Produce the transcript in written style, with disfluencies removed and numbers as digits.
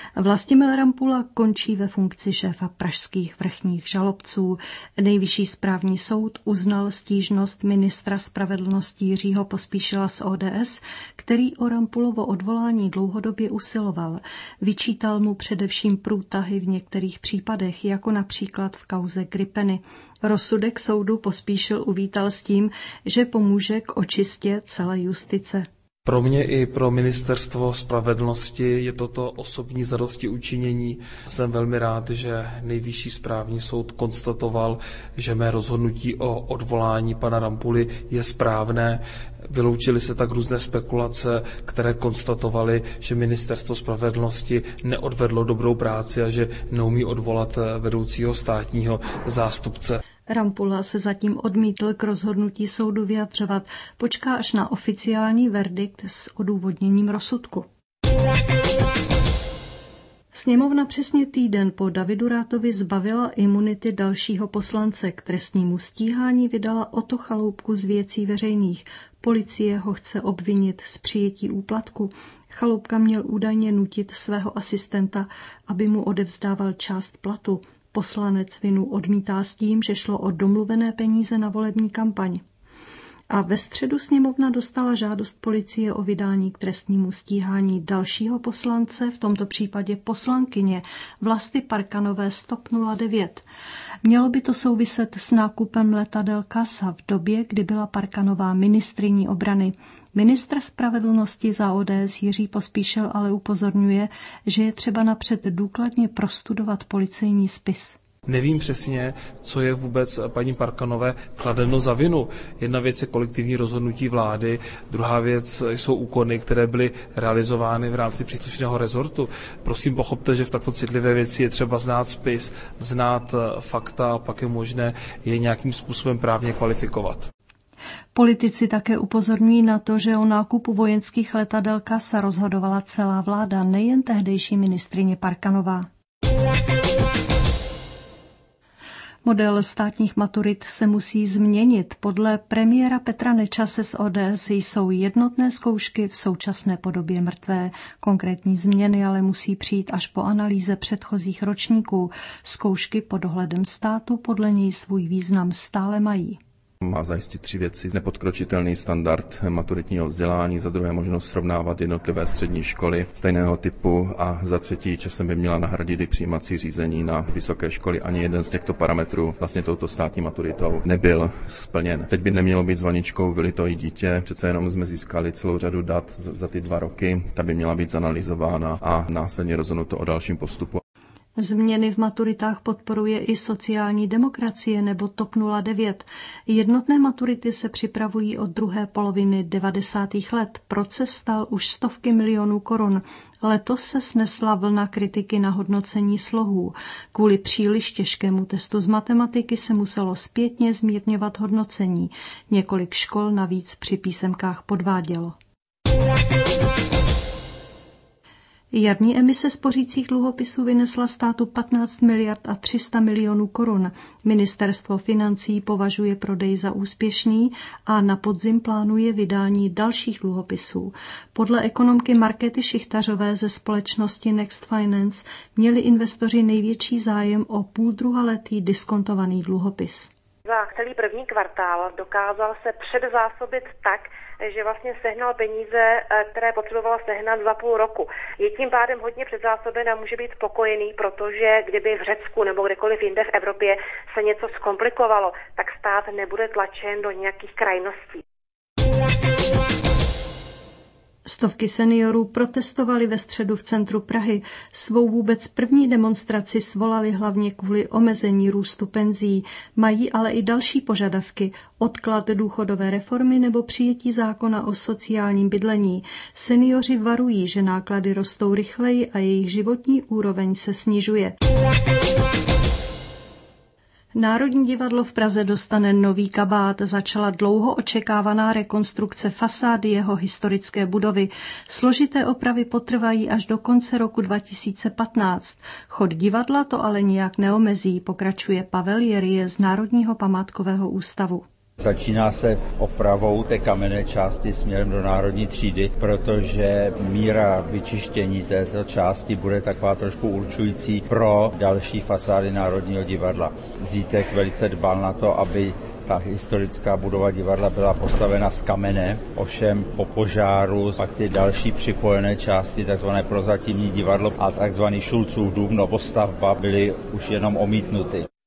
Vlastimil Rampula končí ve funkci šéfa pražských vrchních žalobců. Nejvyšší správní soud uznal stížnost ministra spravedlnosti Jiřího Pospíšila z ODS, který o Rampulovo odvolání dlouhodobě usiloval. Vyčítal mu především průtahy v některých případech, jako například v kauze Gripeny. Rozsudek soudu Pospíšil uvítal s tím, že pomůže k očistě celé justice. Pro mě i pro ministerstvo spravedlnosti je toto osobní zadostiučinění. Jsem velmi rád, že Nejvyšší správní soud konstatoval, že mé rozhodnutí o odvolání pana Rampuly je správné. Vyloučily se tak různé spekulace, které konstatovaly, že ministerstvo spravedlnosti neodvedlo dobrou práci a že neumí odvolat vedoucího státního zástupce. Rampula se zatím odmítl k rozhodnutí soudu vyjadřovat. Počká až na oficiální verdikt s odůvodněním rozsudku. Sněmovna přesně týden po Davidu Rathovi zbavila imunity dalšího poslance. K trestnímu stíhání vydala Otto Chaloupku z Věcí veřejných. Policie ho chce obvinit z přijetí úplatku. Chaloupka měl údajně nutit svého asistenta, aby mu odevzdával část platu. Poslanec vinu odmítá s tím, že šlo o domluvené peníze na volební kampaň. A ve středu sněmovna dostala žádost policie o vydání k trestnímu stíhání dalšího poslance, v tomto případě poslankyně Vlasty Parkanové z TOP 09. Mělo by to souviset s nákupem letadel CASA v době, kdy byla Parkanová ministryní obrany. Ministr spravedlnosti za ODS Jiří Pospíšil ale upozorňuje, že je třeba napřed důkladně prostudovat policejní spis. Nevím přesně, co je vůbec paní Parkanové kladeno za vinu. Jedna věc je kolektivní rozhodnutí vlády, druhá věc jsou úkony, které byly realizovány v rámci příslušného rezortu. Prosím, pochopte, že v takto citlivé věci je třeba znát spis, znát fakta a pak je možné je nějakým způsobem právně kvalifikovat. Politici také upozorňují na to, že o nákupu vojenských letadel CASA rozhodovala celá vláda, nejen tehdejší ministryně Parkanová. Model státních maturit se musí změnit. Podle premiéra Petra Nečase z ODS jsou jednotné zkoušky v současné podobě mrtvé. Konkrétní změny ale musí přijít až po analýze předchozích ročníků. Zkoušky pod dohledem státu podle něj svůj význam stále mají. Má zajistit 3 věci. Nepodkročitelný standard maturitního vzdělání, za druhé možnost srovnávat jednotlivé střední školy stejného typu a za třetí časem by měla nahradit i přijímací řízení na vysoké školy. Ani jeden z těchto parametrů vlastně touto státní maturitou nebyl splněn. Teď by nemělo být zvaničkou vylito i dítě. Přece jenom jsme získali celou řadu dat za ty 2 roky. Ta by měla být zanalyzována a následně rozhodnuto o dalším postupu. Změny v maturitách podporuje i sociální demokracie nebo TOP 09. Jednotné maturity se připravují od druhé poloviny 90. let. Proces stál už stovky milionů korun. Letos se snesla vlna kritiky na hodnocení slohů. Kvůli příliš těžkému testu z matematiky se muselo zpětně zmírňovat hodnocení. Několik škol navíc při písemkách podvádělo. Jarní emise spořících dluhopisů vynesla státu 15 miliard a 300 milionů korun. Ministerstvo financí považuje prodej za úspěšný a na podzim plánuje vydání dalších dluhopisů. Podle ekonomky Markéty Šichtařové ze společnosti Next Finance měli investoři největší zájem o půldruhaletý diskontovaný dluhopis. Za celý první kvartál dokázal se předzásobit tak, že vlastně sehnal peníze, které potřebovala sehnat za půl roku. Je tím pádem hodně předzásoben a může být spokojený, protože kdyby v Řecku nebo kdekoliv jinde v Evropě se něco zkomplikovalo, tak stát nebude tlačen do nějakých krajností. Stovky seniorů protestovali ve středu v centru Prahy. Svou vůbec první demonstraci svolali hlavně kvůli omezení růstu penzí. Mají ale i další požadavky. Odklad důchodové reformy nebo přijetí zákona o sociálním bydlení. Seniori varují, že náklady rostou rychleji a jejich životní úroveň se snižuje. Národní divadlo v Praze dostane nový kabát. Začala dlouho očekávaná rekonstrukce fasády jeho historické budovy. Složité opravy potrvají až do konce roku 2015. Chod divadla to ale nijak neomezí, pokračuje Pavel Jerie z Národního památkového ústavu. Začíná se opravou té kamenné části směrem do Národní třídy, protože míra vyčištění této části bude taková trošku určující pro další fasády Národního divadla. Zítek velice dbal na to, aby ta historická budova divadla byla postavena z kamene, ovšem po požáru pak ty další připojené části, takzvané prozatímní divadlo a takzvaný Šulcův dům, novostavba, byly už jenom omítnuty.